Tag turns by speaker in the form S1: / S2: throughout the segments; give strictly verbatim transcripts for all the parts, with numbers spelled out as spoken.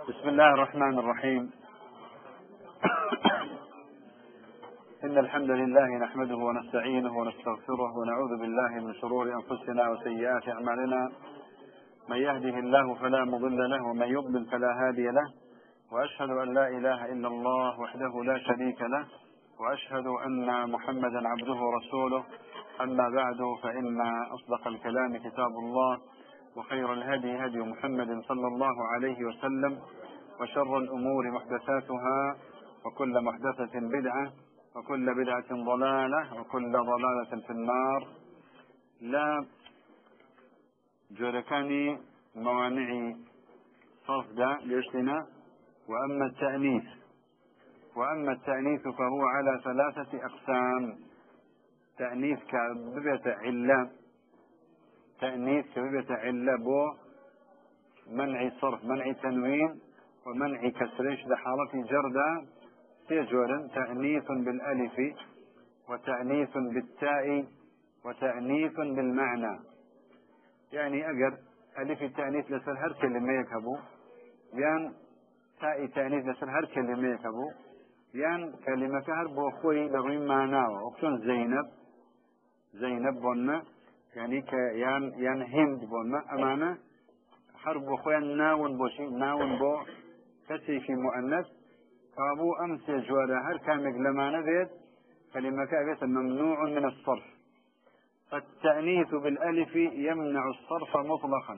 S1: بسم الله الرحمن الرحيم. إن الحمد لله نحمده ونستعينه ونستغفره ونعوذ بالله من شرور أنفسنا وسيئات أعمالنا. من يهده الله فلا مضل له ومن يضلل فلا هادي له، وأشهد أن لا إله إلا الله وحده لا شريك له، وأشهد أن محمدا عبده ورسوله. أما بعد، فإن أصدق الكلام كتاب الله، وخير الهدي هدي محمد صلى الله عليه وسلم، وشر الأمور محدثاتها، وكل محدثة بدعة، وكل بدعة ضلالة، وكل ضلالة في النار. لا جركاني موانع صفدة ليشتنا. وأما التأنيث وأما التأنيث فهو على ثلاثة أقسام. تأنيث كببة علة تأنيث كببة علة بو منع صرف، منع تنوين، ومنع كسرش لحالة جردة تيجورا. تأنيث بالألف، وتأنيث بالتاء، وتأنيث بالمعنى. يعني أجر ألف التأنيث لسر هر كلمة يكبو، يان تاء تأنيث لسر هر كلمة يكبو، يان كلمة كهر بوخوي لغوين معناها. وكتون زينب زينب بونا، يعني كيان يان هند بونا أمانة حرب بوخوي ناون بوشي ناون بو كسي في مؤنث. فابو أمس جوارا هر كامك لما نبيت كلمة كأبيت ممنوع من الصرف. فالتأنيث بالألف يمنع الصرف مطلقا.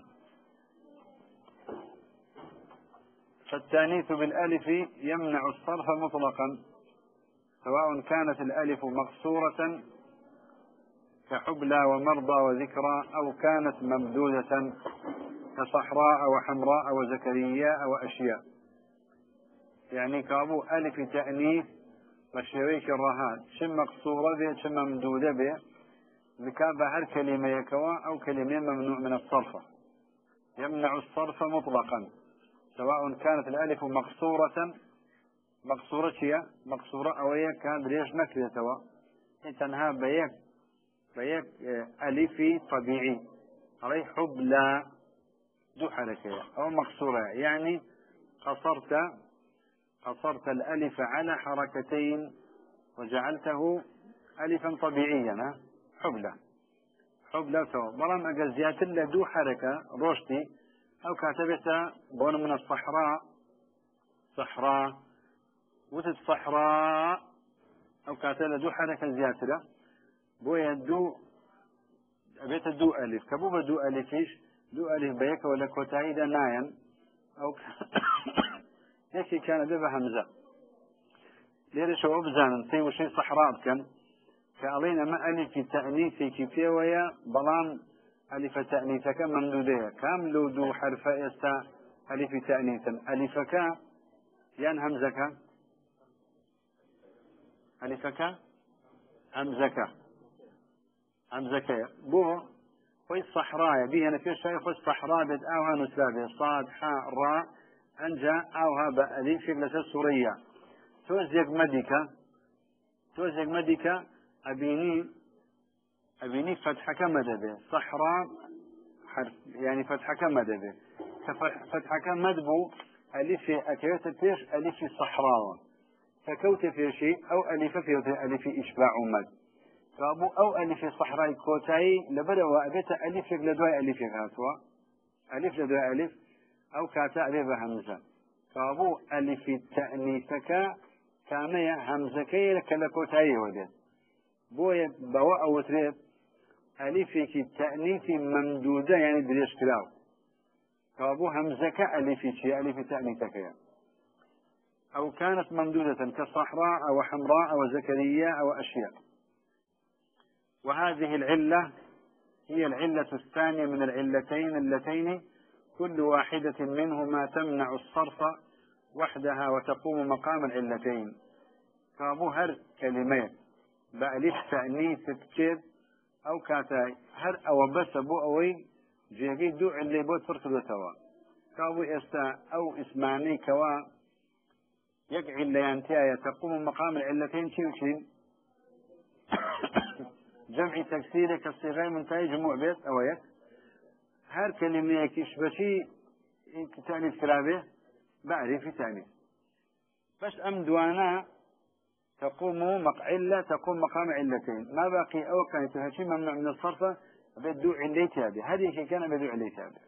S1: فالتأنيث بالألف يمنع الصرف مطلقا، سواء كانت الألف مقصورة كحبلى ومرضى وذكرى، أو كانت ممدودة كصحراء وحمراء وزكرياء وأشياء. يعني كابو ألف تأنيث وشويك الرهان شم مقصورة به شم ممدودة به، بكابة هر كلمة يكوا أو كلمة ممنوع من الصرف. يمنع الصرف مطلقا، سواء كانت الألف مقصورة مقصورة هي مقصورة أو هي كان ليش نكرة سواء تنها بيك بيك ألفي طبيعي عليه حبلى دو حركة أو مقصورة. يعني قصرت قصرت الألف على حركتين وجعلته ألفا طبيعيا. حبلى حبلى سواء مرام أجزيات له دو حركة روشتي، أو كاتبته بون من الصحراء صحراء وتد صحراء، أو كاتبته دو حركة زيادة بويا دو أبيت دو ألف كبوبة دو ألفيش دو ألف بيك ولا كوتايدا ناين أو يكي كان دبها همزة ليش هو بزانا تي وشي صحراء كان كألينا ما ألف تأنيثي كيفية ويا بلان ألف تأنيثك ممدودية كام لو دو حرف يستا ألف تأنيثا ألفك ين همزك ألفك همزك همزك بو خوي الصحراء بيه أنا في شيء خوي الصحراء بد أوها نسلابه صاد حاء راء أنجا أوها بألف شكلة سورية. توزيق مدكة توزيق مدكة أبيني أبيني فتحك مدبه صحراء حرف، يعني فتحك مدبه فتحك مدبو ألف أكيوت فيش ألف صحراء فكوت في شيء أو ألف في ألف إشباع مد. فابو أو ألف صحراء كوتاي لبدا وأبيت ألف لدواء ألف هاتوا ألف لدواء ألف أو كاتا ألف همزة. فابو ألف تأنيثك كان همزكي لك لكوتاي وديت بوية بواء أو تريد ألفك التأنيث ممدودة، يعني دريش كلاو. فابو همزك ألف شيء ألف تأنيثك يعني. أو كانت ممدودة كصحراء أو حمراء أو زكرياء أو أشياء. وهذه العلة هي العلة الثانية من العلتين اللتين كل واحدة منهما تمنع الصرف وحدها وتقوم مقام العلتين. فابو هر كلمات بألف تأنيث تكيد أو كاتا هر أو بس أبو أوي جيجي دو اللي بو تركض توا كابو استا أو اسماني كوا يقع الليانتيا تقوم مقام العلتين شيوشين جمع تكسير كالصيغة منتهي جموع بيت أويك هر كلمة يكيش بشي تأنيث كلابه بعرف تأنيث بس أم دوانا تقوم مقعلة تقوم مقام علتين ما باقي أو كانت هالشيء ممنوع من الصرف بدو علي تابع هذه شيء كان بدو علي تابع.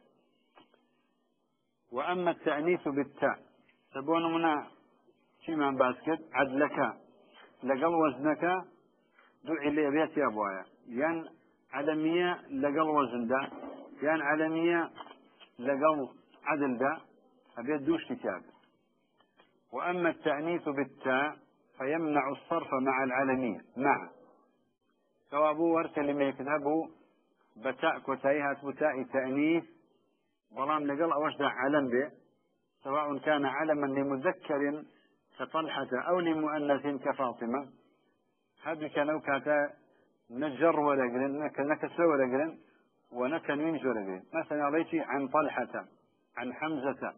S1: وأما التأنيث بالتاء تبون منا شيء من باسكت عدلك لقل وزنك دو علي بيت يا أبوايا ين علمية لقل وزن دا ين علمية لقل عدل دا أبيت دوش كتاب. وأما التأنيث بالتاء فيمنع الصرف مع العلمية مع كوابو ور كلمة يكتبوا بتاء كتايها بتاء تأنيث ظلام لقل أوجد علم به سواء كان علما لمذكر كطلحة أو لمؤنث كفاطمة هذا كانوا كاتا نجر ولا قلن نكسر ولا قلن ونتنوين ولا قلن مثلا ريتي عن طلحة عن حمزة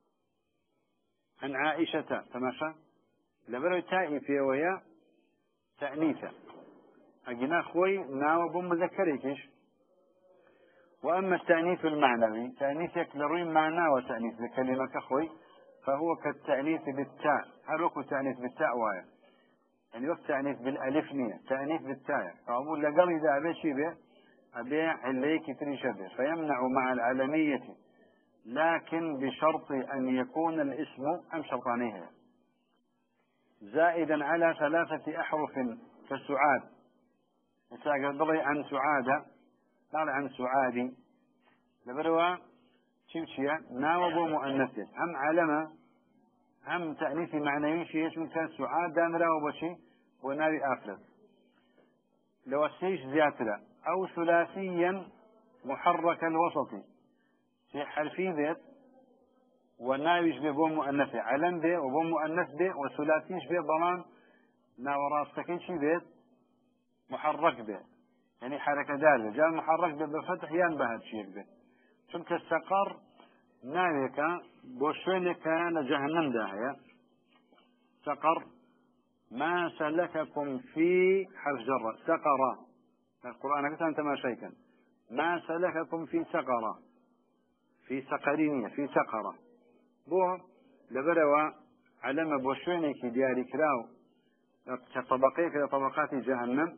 S1: عن عائشة تماشى لبرو تائي في ويا تأنيثا أجنا خوي ناو بمذكريكش. وأما التأنيث المعنوي تأنيث يكلروين معنى وتأنيث بكلمة خوي فهو كالتأنيث بالتاء هل وكو تأنيث بالتاء وايا يعني وقت تأنيث بالألف نية تأنيث بالتاء فأقول لقل إذا أبي شي به أبي عليك تري شبه فيمنع مع العلمية لكن بشرط أن يكون الاسم أم شرطانيه زائدا على ثلاثة أحرف كالسعاد مثلا عن سعادة قال عن سعادي لبروا شيء ناوب مؤنثه هم علمة هم تأنيث معنوي شيء اسمه كان سعاد دامرا وبشي وناوي آفرد لو السيش زياترا أو ثلاثيا محرك الوسطي في حرفي ذات وناويش به بو مؤنثه علم به وبو مؤنث به وثلاثيش به ضمان ناوراستكين شي به محرك به يعني حركة دالة جاء محرك به بفتح ينبه الشيء به چونك السقر ناويك بوشوينك كان جهنم داهية سقر ما سلككم في حرف جرة سقر القرآن قلت أنت ما شيكا ما سلككم في سقرة في سقرينية في سقرة بو لبروا علم بوشوينك دياري كراو كطبقيك لطبقات جهنم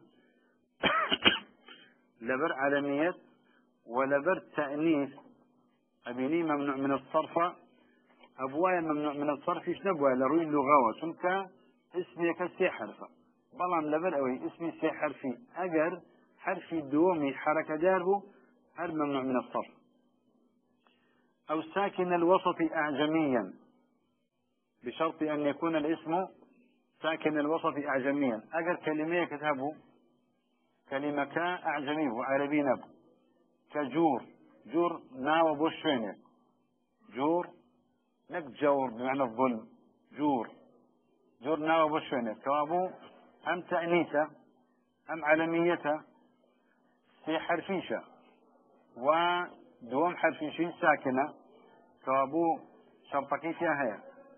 S1: لبر علمية ولبر تأنيث أبيني ممنوع من الصرف أبوايا ممنوع من الصرف إيش نبوي لروي اللغة شنك اسمي كسي حرفة بلان لبر أوي اسمي سي حرفي أجر حرفي دومي حركة داربو هل ممنوع من الصرف. أو ساكن الوسط أعجميا بشرط أن يكون الاسم ساكن الوسط أعجميا أجر كلمة كتبه كلمة كا أعجمي وعربي نبو كجور جور ناو بوشوينك جور نك جور بمعنى الظلم جور جور ناو بوشوينك كوابو أم تأنيثة أم علمية في حرفيشة ودوم حرفيشين ساكنة كوابو شرطكيتها هي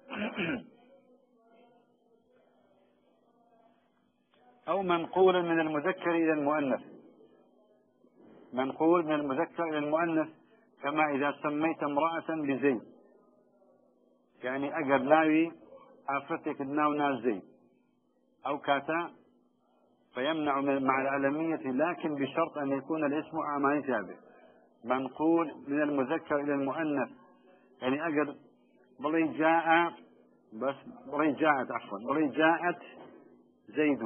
S1: أو منقولا من المذكر إلى المؤنث منقول من المذكر إلى المؤنث كما إذا سميت امرأة بزيد يعني أجر ناوي أفرتك الناو ناس زيد أو كاتا فيمنع مع العلمية لكن بشرط أن يكون الاسم أعمال تابع منقول من المذكر إلى المؤنث يعني أجر بلي جاء بس بلي جاءت عفوا بلي جاءت زيد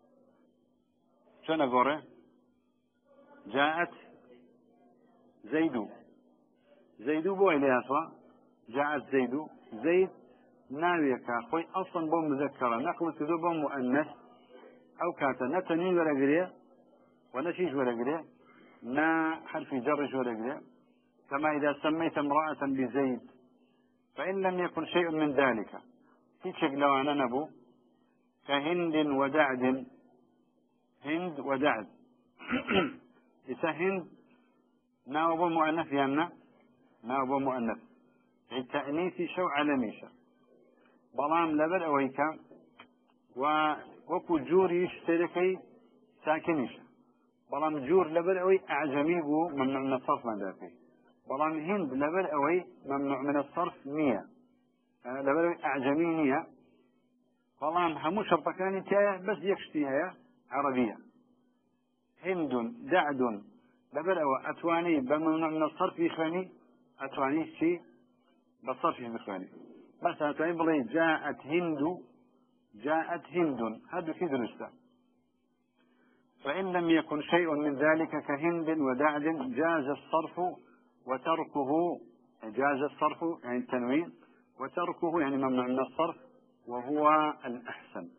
S1: شو نقوله جاءت زيد زيد بو إليها صح جاءت زيد زيد ناويك أخوي أصلا بو مذكرة نقل تدو بو مؤنث أو كاتا نتنين ولا قرية ونشيش ولا قرية نا حرف جرش ولا قرية كما إذا سميت امرأة بزيد فإن لم يكن شيء من ذلك في شكل لو أنا نبو كهند ودعد هند ودعد إذا هند ناوب مؤنث يانا ناوب مؤنث التأنيث شو علميشة بلام لبر أويكا ووكو جوري يشتركي ساكنيشة بلام جور لبر أوي أعجمي بو ممنوع من الصرف من ذاكي بلام هند لبر أوي ممنوع من الصرف مية لبر أعجمية والله همو شرطة كانت بس يكشتيها عربية. هند دعد لبر أو أتواني بممنوع من الصرف يخواني أتواني شيء بالصرف يخواني. مثلا أتواني بلي جاءت هند جاءت هند هذا في درسته. فإن لم يكن شيء من ذلك كهند ودعد جاز الصرف وتركه جاز الصرف يعني التنوين وتركه يعني ممنوع من الصرف وهو الأحسن.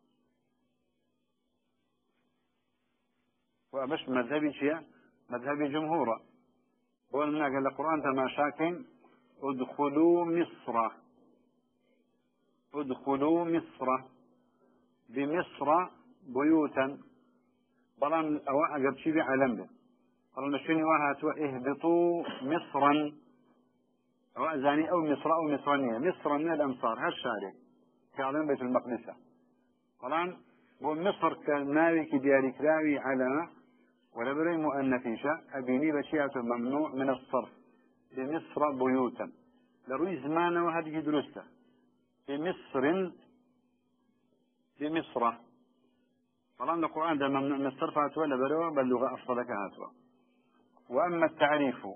S1: وأبش مذهبي شيء مذهبي جمهورا وأنا قال القرآن تماشاكين ادخلوا مصر ادخلوا مصر بمصر بيوتا بلان أو أجب شيء علم به قالوا نشيني واحد اهبطوا مصرا أو أزاني أو مصر أو مصرانية مصر من الأمصار هالشارع كعلم بيت المقدسة طبعا ومصر كناوي كدياري كراوي على ولا بري مؤنثيشة أبيني بشيئة ممنوع من الصرف بمصر بيوتا لروي زمان وهذه درسته بمصر بمصر طبعا القرآن ده ممنوع من الصرف هاتوا ولا بروا باللغة أفضلك هاتوا. وأما التعريف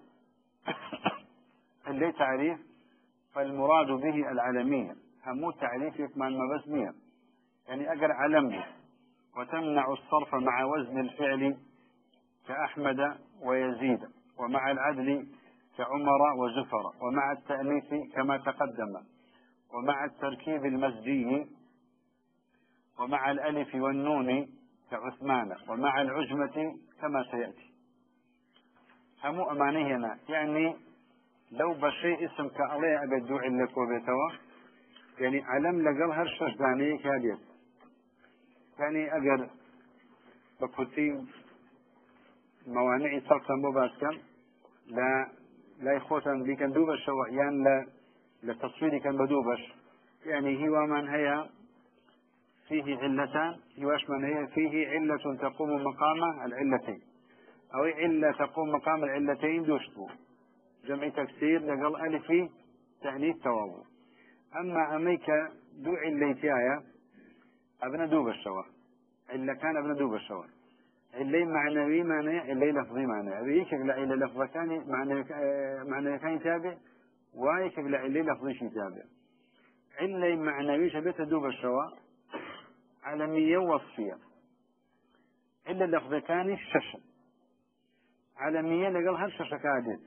S1: اللي تعريف فالمراد به العلمية همو تعريف يكمن مبسمية يعني أجر علم وتمنع الصرف مع وزن الفعل كأحمد ويزيد ومع العدل كعمر وزفر ومع التأنيث كما تقدم ومع التركيب المزجي ومع الألف والنون كعثمان ومع العجمة كما سيأتي. همو أماني هنا يعني لو بشيء اسم كأليه أبدو علك وبيتوا يعني علم لقل هرشش داني كاديت يعني أجر بكتي موانع صرفا مباشرا لا لا يخوتا بكن دوبش يعني لا لتصوير كان بدوبش يعني هو من هي فيه علتان هواش من هي فيه علة تقوم مقام العلتين أو علة تقوم مقام العلتين دوشتو جمع تكسير لقل ألفي تأنيث توابو. أما أميك دو عليتيايا أبنى دوب الشوا إلا كان أبنى دوب الشوا اللي معنوي معنى اللي لفظي معنى أبيك لا إلا لفظ كان معنى معنى كان تابع وايك لا اللي لفظي شي تابع اللي معنوي شبت دوب الشوا علمية وصفية إلا لفظ كان الششة علمية لقل هالششة كادت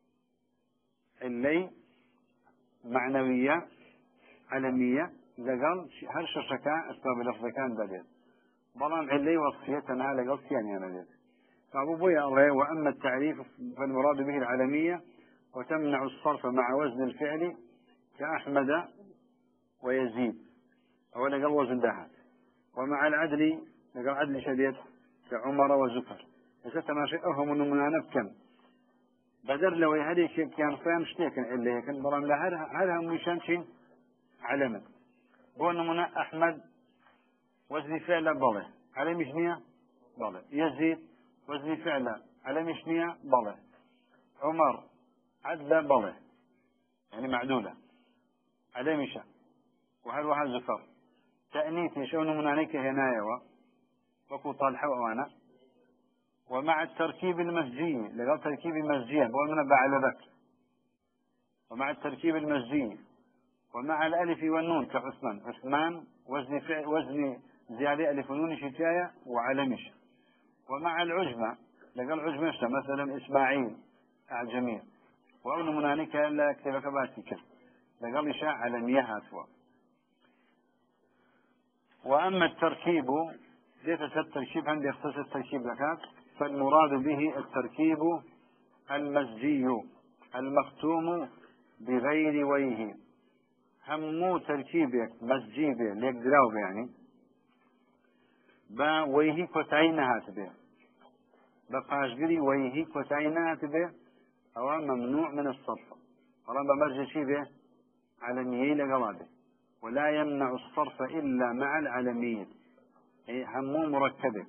S1: اللي معنوية علمية لقل هالششة كان أسباب لفظ كان بدت بلان علي وصفيتنا لقل ثانية بدت فأبو بويا الله. وأما التعريف فالمراد به العلمية وتمنع الصرف مع وزن الفعل كأحمد ويزيد أو لقل وزن دهات ومع العدل لقل عدل شديد كعمر وزفر فست ما شئهم أنه منانفكا بدر لو هذه كان فهم شتيكن اللي هيك برام لا هذا هذا مشان شيء علما بون منا أحمد وزن فعل بله على مشنية بله يزيد وزن فعل على مشنية بله عمر عدل بله يعني معدولة على مشى وهل واحد زفر تأنيث يشون من عليك هنايا وكو طالحة وأنا ومع التركيب المزجي لقال تركيب المزجي بقول من بعد ذاك ومع التركيب المزجي ومع الألف والنون كعثمان عثمان وزن فعل وزن زيادة ألف ونون شتاية وعلمش ومع العجمة لقال عجمة مثلا إسماعيل أعجمية وأول من هناك إلا كتبك باتك لقال إشاء علمية هاتوا. وأما التركيب ليس التركيب عندي يختص التركيب لكات فالمراد به التركيب المزجي المختوم بغير ويه همو تركيبك مزجيبه ليقدراو يعني با ويه كتعينات به بقاشقري ويه كتعينات به أو ممنوع من الصرف طالما بمرجع شي به علمية لقواده ولا يمنع الصرف إلا مع العلمية همو مركبه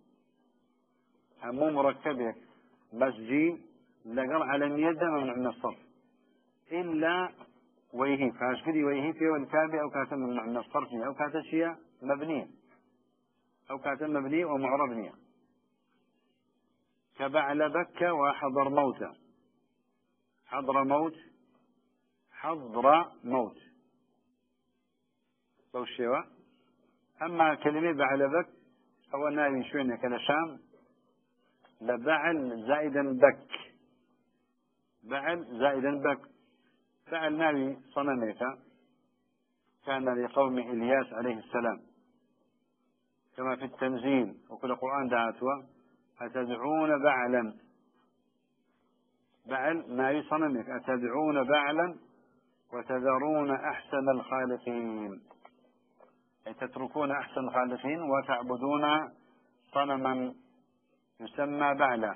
S1: همو مركبه مزجي لقل علمية ممنوع من الصرف إلا ويه فاشكري ويه في والكابي أو كاتم من الصرف أو كاتشية مبنية أو كاتم مبني ومعربنية كبعل بكة وحضر موتى حضر موت حضر موت بوشيوة. أما كلمة بعل بك أو ناوي شوية كالشام لبعل زائدا بك بعل زائدا بك بعل ناوي صنميك كان لقوم إلياس عليه السلام كما في التنزيل وكل القرآن دعاتوا أتدعون بعلا بعل ناوي صنميك أتدعون بعلا وتذرون أحسن الخالقين أي تتركون أحسن الخالقين وتعبدون صنما يسمى بعلا.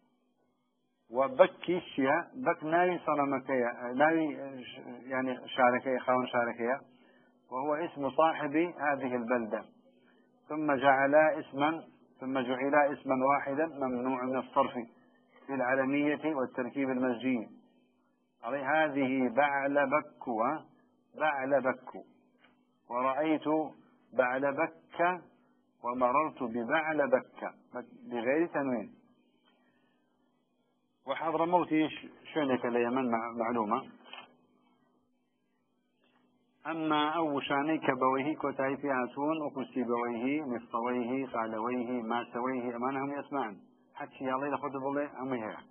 S1: وبكي الشيء بك ناوي صنمكية ناوي يعني شاركية خاون شاركية وهو اسم صاحب هذه البلدة ثم جعل اسما ثم جعل اسما واحدا ممنوع من الصرف في العلمية والتركيب المزجي عليه هذه بعل بك بعل بك ورأيت بعل بك ومررت ببعل بك بغير تنوين. وحضر موتي شونك اليمن معلومة. أما أو شانيك بويه كتاي فيها تون وكسي بويه مفطويه قالويه ما سويه أمانهم يسمعن حكي يا الله لخذ بالله أمي هي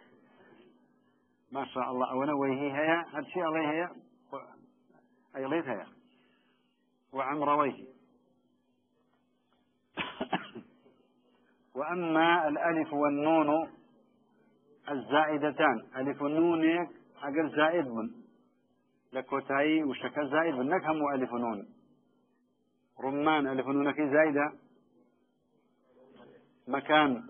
S1: ما شاء الله أو نويه هي حكي الله هي أي ليت هي وعمرويه. وأما الألف والنون الزائدتان ألف النون أقل زائد من لكوتاي وشكل زائد من نكهم ألف نون رمان ألف نون كي زائدة مكان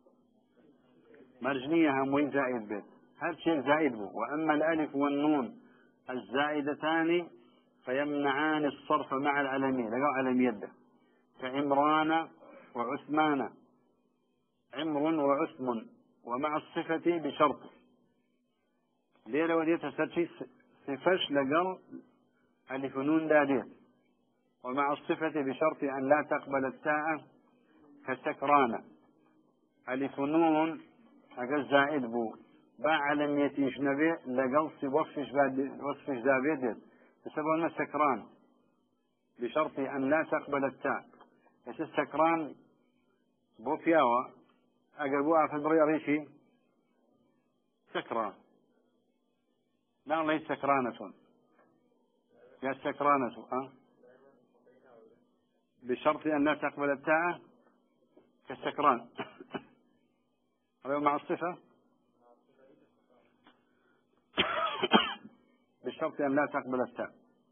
S1: مرجنية هموين زائد بيت هذا شيء زائد به. وأما الألف والنون الزائدتان فيمنعان الصرف مع العلمية لقوا علم يده كعمران وعثمان عمر وعثم ومع الصفة بشرط ليلة وديت سرشي صفش لقل ألف نون داديت ومع الصفة بشرط أن لا تقبل التاء كسكران ألف نون أقل زائد بو باع لم يتيش نبي لقل وصفش وصفش دابيت بسبب أنه سكران بشرط أن لا تقبل التاء بس السكران بو فياوة أقربوها في البرية ريشي سكران لا ليس سكرانة يا سكرانة أه؟ بشرط أن لا تقبل التاء كالسكران مع الصفة بشرط أن لا تقبل التاء.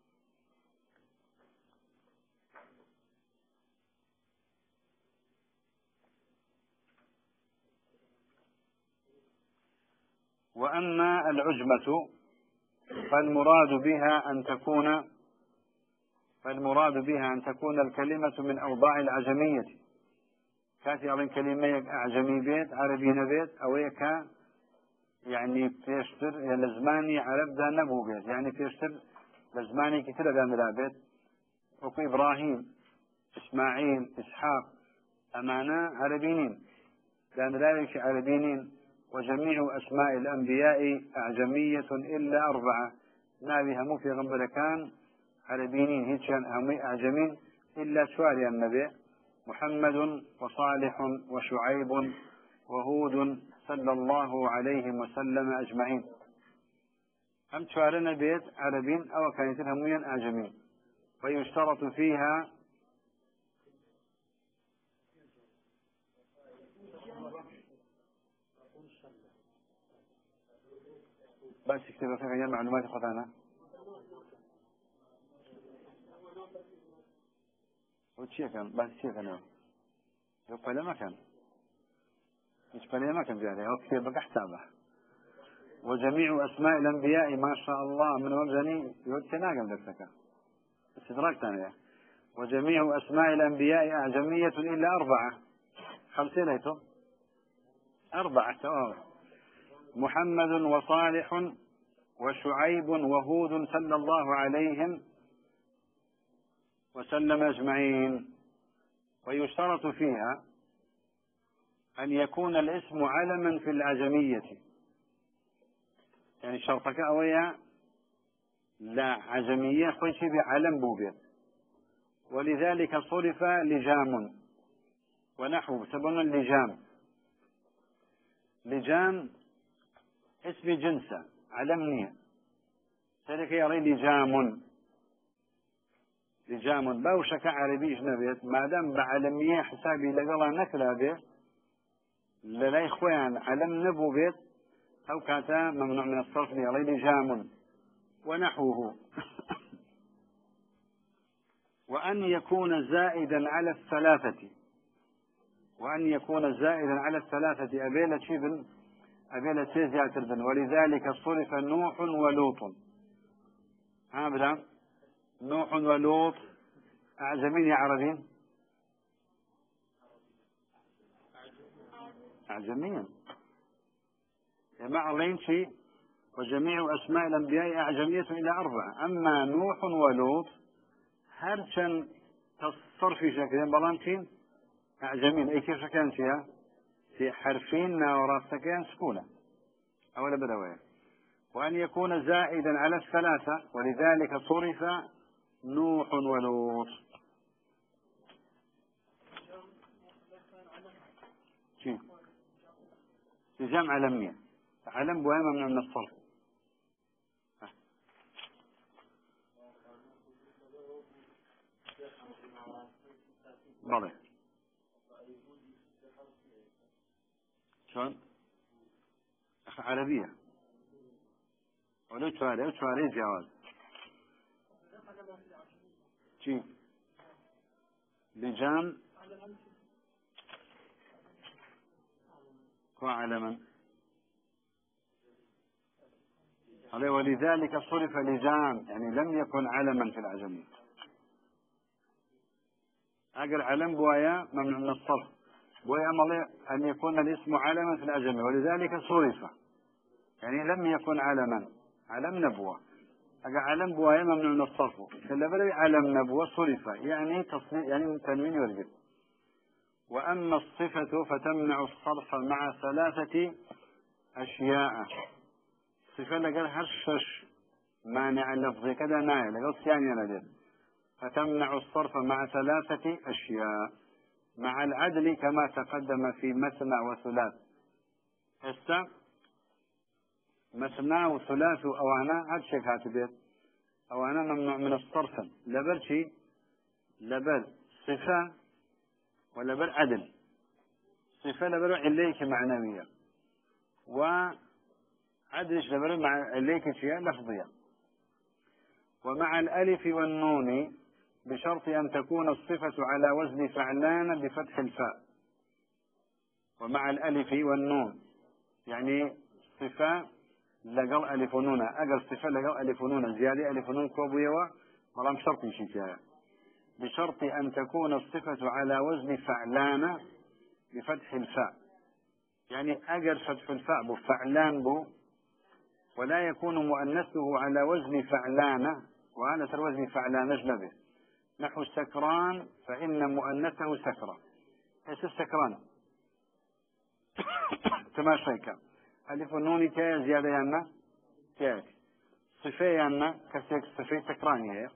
S1: وأما العجمة فالمراد بها أن تكون فالمراد بها أن تكون الكلمة من أوضاع العجمية كاتي على كلمة أعجمي بيت عربي نبيت أو يكا يعني بيشتر يا لزماني عرب دا نبو بيت يعني بيشتر لزماني كتير دا ملابيت وكو إبراهيم إسماعيل إسحاق أمانا عربيين دا ملابيك عربيين. وجميع أسماء الأنبياء أعجمية إلا أربعة نابي همو في غنبرة كان عربيين هيتشان همي أعجمين إلا سواري النبي محمد وصالح وشعيب وهود صلى الله عليه وسلم أجمعين هم سوارنا بيت عربين أو كانت هميا أعجمين. ويشترط فيها بس اكتب في غير معلومات خطانا وشيء كان بس شيء كان يقبل ما كان يقبل ما كان يعني هو كتير بقى حسابه. وجميع أسماء الأنبياء ما شاء الله من وجهني يوتنا قبل ذلك استدراك ثانية. وجميع أسماء الأنبياء أعجمية إلا أربعة خمسين أيتم أربعة تمام محمد وصالح وشعيب وهود صلى الله عليهم وسلم أجمعين. ويشترط فيها أن يكون الاسم علما في العجمية، يعني شرطك أويا لا عجمية خوش بعلم بوبيت، ولذلك صرف لجام ونحو سبنا اللجام. لجام اسم جنسة علمني ذلك يري لجام لجام باوشك عربي جنبيت ما دام بعلمية حسابي لقلا نكلا به للاي خوان علم نبو بيت أو كاتا ممنوع من الصرف يري لجام ونحوه. وأن يكون زائدا على الثلاثة وأن يكون زائدا على الثلاثة أبيلة شبن أبيلة سيزيا تربن. ولذلك صرف نوح ولوط. ها بلا نوح ولوط أعجمين يا عربين؟ أعجمين يا معلين شيء. وجميع أسماء الأنبياء أعجمية إلى أربعة. أما نوح ولوط هرشن تصرف شكلين بلانتين أعجمين. أي كيف كان فيها في حرفين وراسكين سكونة أولا بدوية. وأن يكون زائدا على الثلاثة ولذلك صرف نوح ولوط. لجام علمية علم بوهمة من الصرف. بلى شلون عربية ولو شواري ولو شواري جواز شي لجام وعلما عليه. ولذلك صرف لجام يعني لم يكن علما في العجمية. أقل علم بوايا ممنوع من الصرف بوايا أمر أن يكون الاسم علما في العجمية ولذلك صرف يعني لم يكن علما. علم نبوة أقل علم بوايا ممنوع من الصرف فلا بلي علم نبوة صرف يعني تصريف يعني تنوين يرجع. وأما الصفة فتمنع الصرف مع ثلاثة أشياء. صفة لقال هرشش مانع اللفظ كذا نايل لقال ثانية نجد. فتمنع الصرف مع ثلاثة أشياء مع العدل كما تقدم في مثنى وثلاث. هسه مثنى وثلاث أوانا هرشك هاتبيت أوانا ممنوع من الصرف لبل شي لبل صفة ولبل عدل. صفة لبل عليك معنوية وعدلش لبل مع عليك شيء لفظية. ومع الألف والنون بشرط أن تكون الصفة على وزن فعلان بفتح الفاء. ومع الألف والنون يعني صفة لقل ألف ونون أقل صفة لقل ألف ونون زيادة ألف ونون كوبيوة مرام شرط يشيكها. بشرط أن تكون الصفة على وزن فعلان بفتح الفاء يعني أقل فتح الفاء بفعلان بو ولا يكون مؤنثه على وزن فعلان. وهذا ترى وزن فعلان أجنبه نحو سكران فإن مؤنثه سكرة. ايش السكران تماشيك ألف النون تاء زيادة يانا تاء صفة يانا كسيك صفة سكران هي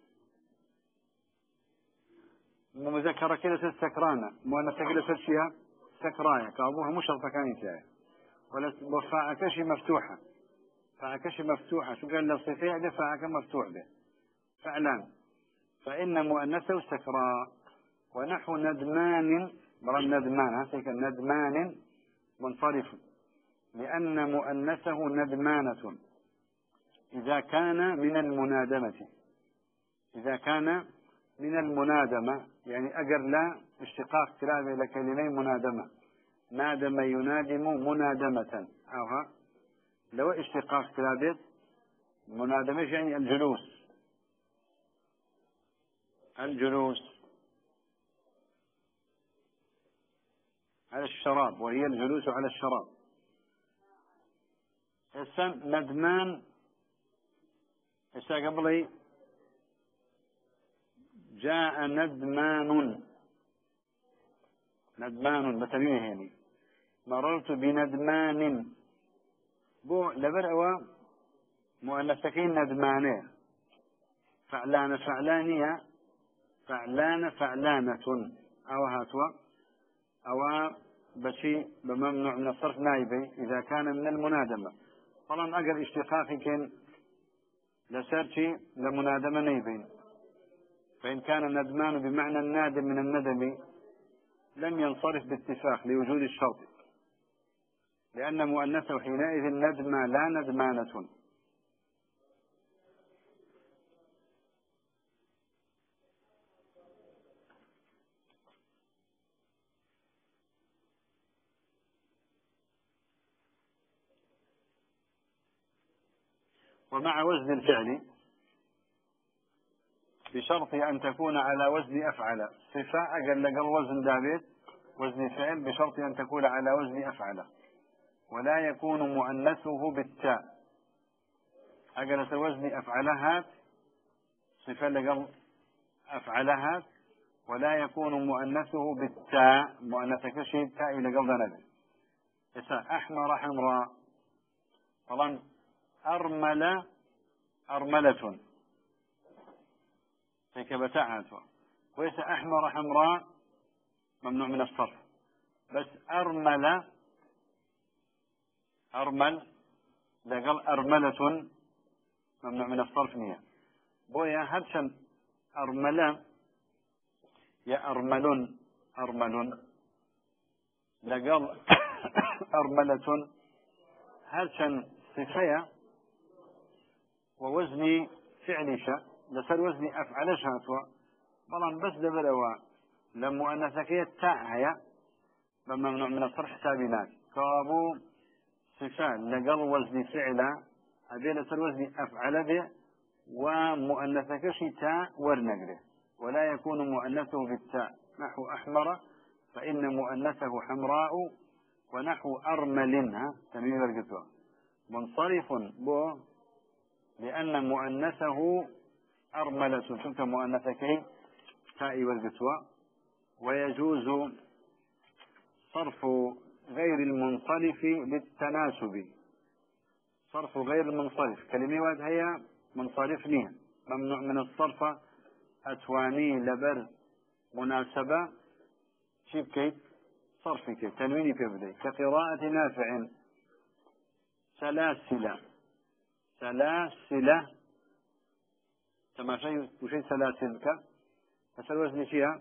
S1: مذكرة كده سكرانة مؤنثة كده شيء سكراية كابوها مش الفكاني تاعي ولا وفاعكش مفتوحة. فاعكش مفتوحة شو قال للصفة ده فاعك مفتوح به فعلان فإن مؤنثه سكراء. ونحو ندمان برا ندمان هسيك ندمان منصرف لأن مؤنثه ندمانة إذا كان من المنادمة. إذا كان من المنادمة يعني أجر لا اشتقاق كلام إلى كلمين منادمة. نادم ينادم منادمة أوها لو اشتقاق كلام منادمة يعني الجلوس الجلوس على الشراب وهي الجلوس على الشراب. السم ندمان إسا قبلي جاء ندمان ندمان بتنويه يعني مررت بندمان بو لبرأوا مؤنثكين ندمانية فعلان فعلانية فعلان فعلانة أو هاتوا أو بشي بممنوع من الصرف نايبي إذا كان من المنادمة طبعا أقل اشتقاقك لسرشي لمنادمة نايبين فإن كان الندمان بمعنى النادم من الندم لم ينصرف باتفاق لوجود الشرط لأن مؤنثه حينئذ ندمى لا ندمانة. ومع وزن الفعل بشرط أن تكون على وزن أفعل صفة أقل لقل وزن دابت وزن فعل بشرط أن تكون على وزن أفعل ولا يكون مؤنثه بالتاء أقل وزن أفعلها صفة لقل أفعلها ولا يكون مؤنثه بالتاء مؤنث كشي التاء لقل نبي إسا أحمر حمراء طبعا أرمل أرملة هيك بتاعته ويس أحمر حمراء ممنوع من الصرف بس أرمل أرمل لقل أرملة ممنوع من الصرف نية بويا هرشن أرملة يا أرمل أرمل لقل أرملة هرشن صفية ووزني فعلشة لسر وزني أفعلش هاتوا بلان بس دبلوا لم مؤنثكية تاء هيا ممنوع من الصرف حسابينات كابو صفة لقل وزني فعلا أبي لسر وزني أفعل به ومؤنثكش تاء ورنقله ولا يكون مؤنثه بالتاء نحو أحمر فإن مؤنثه حمراء ونحو أرملها تنوين القطوة منصرف بو لأن مؤنثه أرملة شفت مؤنثك تاء والقسوة ويجوز صرف غير المنصرف للتناسب صرف غير المنصرف كلمة واد هي منصرف ليه ممنوع من الصرف أتواني لبر مناسبة شيب كيت صرف كيت تنويني في بدي كقراءة نافع سلاسل سلاسل كما شيء وشيء سلاسل ك فسر وزن فيها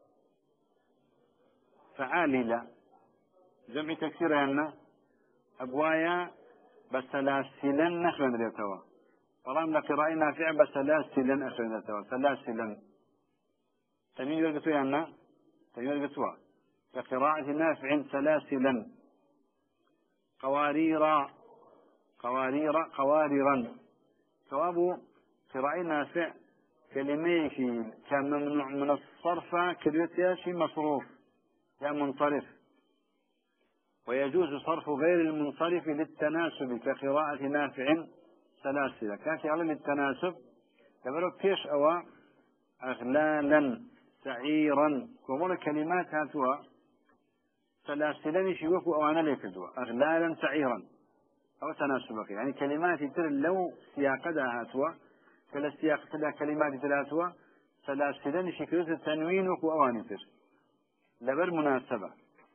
S1: فعاللة جمع تكسيرها لنا أبوايا بسلاسلا نخلن ريتوا طالما لقراءة نافع بسلاسلا أخلن ريتوا سلاسلا تنين يرقتوا لنا تنين يرقتوا كقراءة نافع سلاسلا قواريرا قوارير قواريرا ثواب قراءة نافع كلمة كان ممنوع من الصرف كلمة شيء مصروف يا منصرف ويجوز صرف غير المنصرف للتناسب كقراءة نافع سلاسل كافي على للتناسب كبروا كيش أو أغلالا سعيرا ومر كلمات هاتوا سلاسلا شيوخ أو أنا ليكدوا أغلالا سعيرا أو تناسبك يعني كلمات تر لو سياقها هاتوا كلا سياق كلا كلمات ثلاثوا سلاسلا شكلت التنوين وأواني تر لبر مناسبة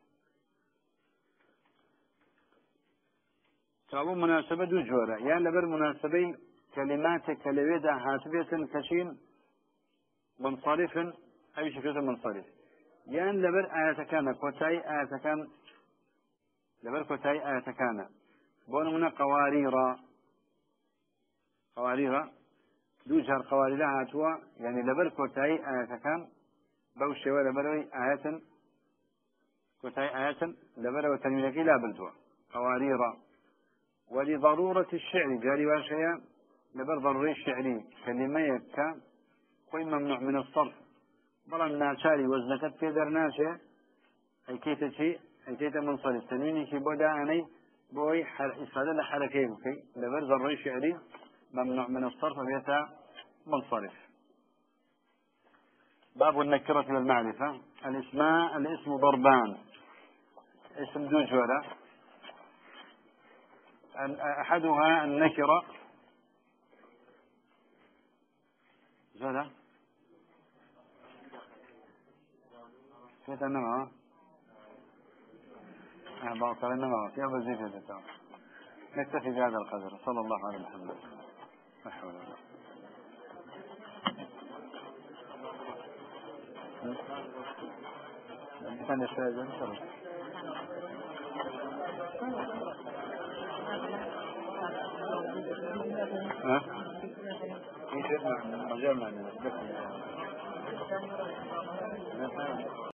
S1: كابو مناسبة دو جورة يعني لبر مناسبة كلمات كلمات هاتبية كشين منصرف أي شكل منصرف يعني لبر آية كان كوتاي آية كان لبر كوتاي آية كان بون من قواريرا قواريرا دو جار قواريرا هاتوا يعني لبر كوتاي آية كان بوشي ولا بروي آية كوتاي آية لبر وتنوينك لا بلتوا قواريرا ولضرورة الشعر جاري واشياء لبر ضروري الشعري كلمة يكا خوي ممنوع من الصرف بلا ناشاري وزنك في درناشة أي كيت شيء أي كيت منصرف تنويني كي بودا عني بوي إفادة لحركة بكي لبر ضروري الشعري ممنوع من الصرف ليس منصرف. باب النكرة بالمعرفة. الاسماء الاسم ضربان: اسم ذو جهة، أحدها النكرة جهة كيف أنما أعبارك أنما في أبو زيفة. نكتفي بهذا القدر. صلى الله عليه وسلم. لا حول ولا قوة. كان يستاذن شرف. ها؟ في شيء مجال معنا.